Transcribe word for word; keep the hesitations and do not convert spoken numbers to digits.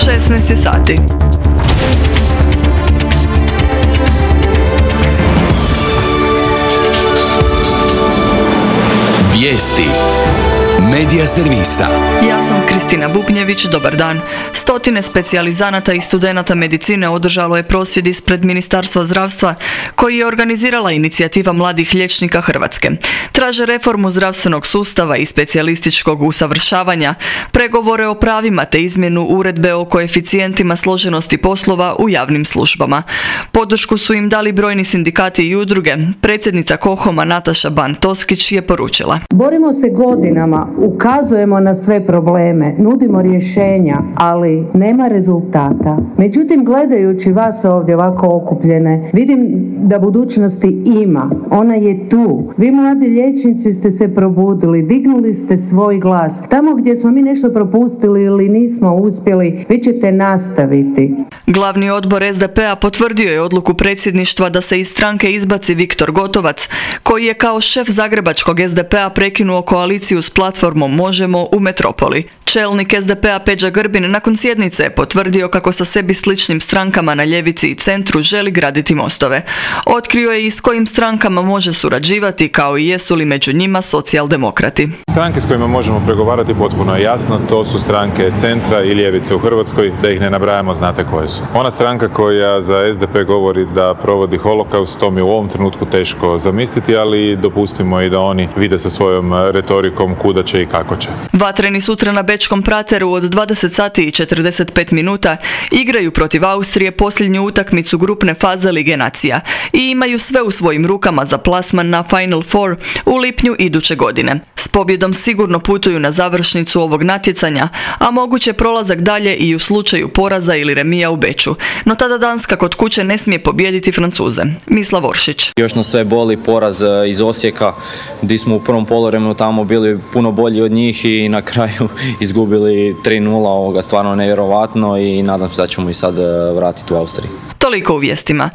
šesnaest je sati. Vijesti Medija servisa. Ja sam Kristina Buknjević, dobar dan. Stotine specijalizanata i studenata medicine održalo je prosvjed ispred Ministarstva zdravstva koji je organizirala inicijativa mladih liječnika Hrvatske. Traže reformu zdravstvenog sustava i specijalističkog usavršavanja, pregovore o pravima te izmjenu uredbe o koeficijentima složenosti poslova u javnim službama. Podršku su im dali brojni sindikati i udruge. Predsjednica KOHOM-a Nataša Ban-Toskić je poručila: Borimo se godinama, ukazujemo na sve probleme, nudimo rješenja, ali nema rezultata. Međutim, gledajući vas ovdje ovako okupljene, vidim da budućnosti ima. Ona je tu. Vi mladi liječnici ste se probudili, dignuli ste svoj glas. Tamo gdje smo mi nešto propustili ili nismo uspjeli, vi ćete nastaviti. Glavni odbor es de pe a potvrdio je odluku predsjedništva da se iz stranke izbaci Viktor Gotovac, koji je kao šef zagrebačkog es de pe a prekinuo koaliciju s platformom Možemo u metropoli. Čelnik es de pe a Peđa Grbin nakon sjednice je potvrdio kako sa sebi sličnim strankama na ljevici i centru želi graditi mostove. Otkrio je i s kojim strankama može surađivati, kao i jesu li među njima socijaldemokrati. Stranke s kojima možemo pregovarati potpuno je jasno, to su stranke centra i ljevice u Hrvatskoj, da ih ne nabrajamo, znate koje su. Ona stranka koja za es de pe govori da provodi holokaust, to mi je u ovom trenutku teško zamisliti, ali dopustimo i da oni vide sa svojom retorikom kuda će i kako će. Vatreni sutra na bečkom Prateru od dvadeset sati i četrdeset pet minuta igraju protiv Austrije posljednju utakmicu grupne faze Lige nacija i imaju sve u svojim rukama za plasman na Final Four u lipnju iduće godine. S pobjedom sigurno putuju na završnicu ovog natjecanja, a moguće prolazak dalje i u slučaju poraza ili remija u Beču. No tada Danska kod kuće ne smije pobijediti Francuze. Mislav Oršić. Još nas sve boli poraz iz Osijeka, gdje smo u prvom poluvremenu tamo bili puno bolji od njih i na kraju izgubili tri nula, ovoga stvarno nevjerovatno i nadam se da ćemo i sad vratiti u Austriji. Toliko u vijestima.